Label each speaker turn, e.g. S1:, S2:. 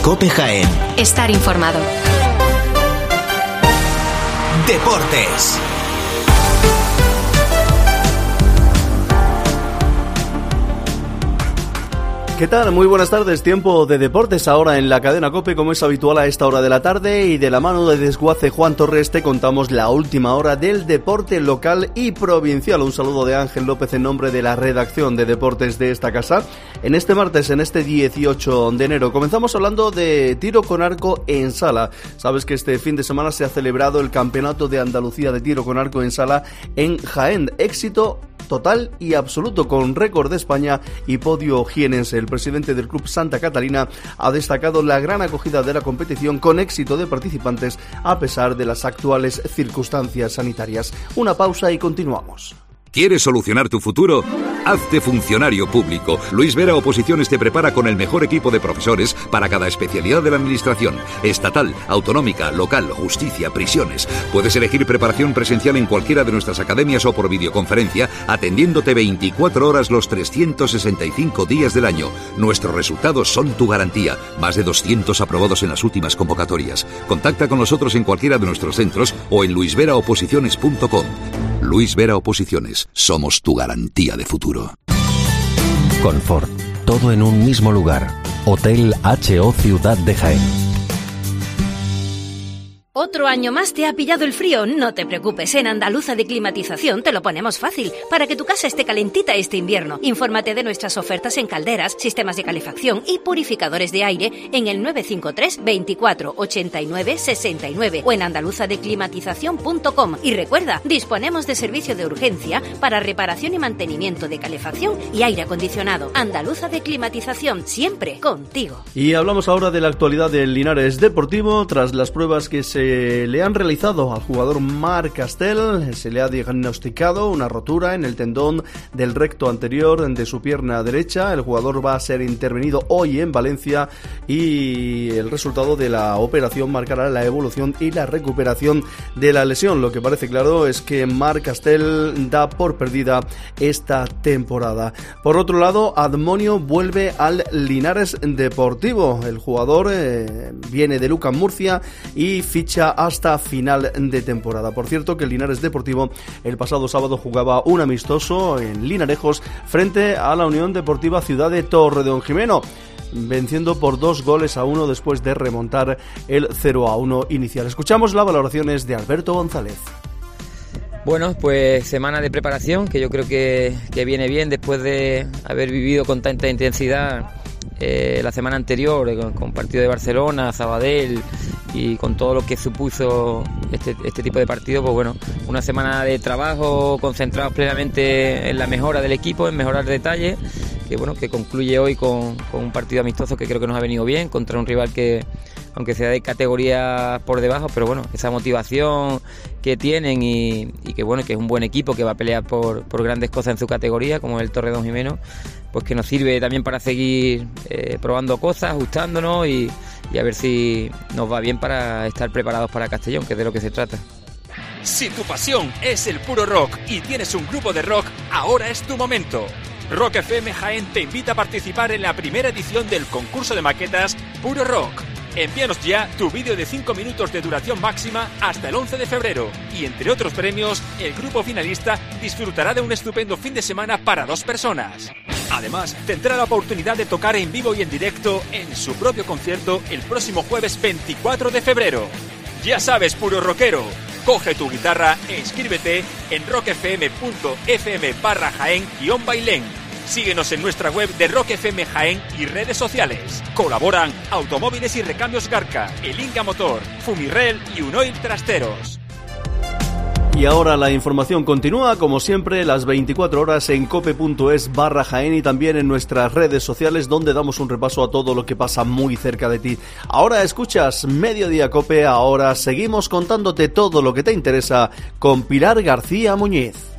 S1: COPE Jaén.
S2: Estar informado.
S1: Deportes.
S3: ¿Qué tal? Muy buenas tardes, tiempo de deportes ahora en la cadena COPE, como es habitual a esta hora de la tarde, y de la mano de Desguace Juan Torres te contamos la última hora del deporte local y provincial. Un saludo de Ángel López en nombre de la redacción de deportes de esta casa. En este martes, en este 18 de enero, comenzamos hablando de tiro con arco en sala. Sabes que este fin de semana se ha celebrado el Campeonato de Andalucía de Tiro con Arco en Sala en Jaén. Éxito total y absoluto, con récord de España y podio jienense. El presidente del Club Santa Catalina ha destacado la gran acogida de la competición con éxito de participantes a pesar de las actuales circunstancias sanitarias. Una pausa y continuamos.
S4: ¿Quieres solucionar tu futuro? Hazte funcionario público. Luis Vera Oposiciones te prepara con el mejor equipo de profesores para cada especialidad de la administración. Estatal, autonómica, local, justicia, prisiones. Puedes elegir preparación presencial en cualquiera de nuestras academias o por videoconferencia, atendiéndote 24 horas los 365 días del año. Nuestros resultados son tu garantía. Más de 200 aprobados en las últimas convocatorias. Contacta con nosotros en cualquiera de nuestros centros o en luisveraoposiciones.com. Luis Vera Oposiciones, somos tu garantía de futuro.
S5: Confort, todo en un mismo lugar. Hotel H.O. Ciudad de Jaén.
S2: ¿Otro año más te ha pillado el frío? No te preocupes, en Andaluza de Climatización te lo ponemos fácil, para que tu casa esté calentita este invierno. Infórmate de nuestras ofertas en calderas, sistemas de calefacción y purificadores de aire en el 953 24 89 69 o en andaluzadeclimatización.com. Y recuerda, disponemos de servicio de urgencia para reparación y mantenimiento de calefacción y aire acondicionado. Andaluza de Climatización, siempre contigo.
S3: Y hablamos ahora de la actualidad del Linares Deportivo. Tras las pruebas que se le han realizado al jugador Marc Castell, se le ha diagnosticado una rotura en el tendón del recto anterior de su pierna derecha. El jugador va a ser intervenido hoy en Valencia y el resultado de la operación marcará la evolución y la recuperación de la lesión. Lo que parece claro es que Marc Castell da por perdida esta temporada. Por otro lado, Admonio vuelve al Linares Deportivo. El jugador viene de Lucan Murcia y ficha hasta final de temporada. Por cierto, que el Linares Deportivo el pasado sábado jugaba un amistoso en Linarejos frente a la Unión Deportiva Ciudad de Torredonjimeno, venciendo por 2-1 después de remontar el 0-1 inicial. Escuchamos las valoraciones de Alberto González.
S6: Bueno, pues semana de preparación que yo creo que viene bien después de haber vivido con tanta intensidad la semana anterior con partido de Barcelona, Sabadell y con todo lo que supuso este tipo de partido. Pues bueno, una semana de trabajo concentrados plenamente en la mejora del equipo, en mejorar detalles, que bueno, que concluye hoy con un partido amistoso que creo que nos ha venido bien contra un rival que, aunque sea de categoría por debajo, pero bueno, esa motivación que tienen y que bueno, que es un buen equipo que va a pelear por grandes cosas en su categoría, como el Torredonjimeno, pues que nos sirve también para seguir probando cosas, ajustándonos y a ver si nos va bien para estar preparados para Castellón, que es de lo que se trata.
S7: Si tu pasión es el puro rock y tienes un grupo de rock, ahora es tu momento. Rock FM Jaén te invita a participar en la primera edición del concurso de maquetas Puro Rock. Envíanos ya tu vídeo de 5 minutos de duración máxima hasta el 11 de febrero y entre otros premios, el grupo finalista disfrutará de un estupendo fin de semana para 2 personas. Además, tendrá la oportunidad de tocar en vivo y en directo en su propio concierto el próximo jueves 24 de febrero. Ya sabes, puro rockero, coge tu guitarra e inscríbete en rockfm.fm/Jaén-Bailén. Síguenos en nuestra web de Rock FM Jaén y redes sociales. Colaboran Automóviles y Recambios Garca, El Inca Motor, Fumirrel y Unoil Trasteros.
S3: Y ahora la información continúa, como siempre, las 24 horas en cope.es/Jaén y también en nuestras redes sociales, donde damos un repaso a todo lo que pasa muy cerca de ti. Ahora escuchas Mediodía Cope, ahora seguimos contándote todo lo que te interesa con Pilar García Muñiz.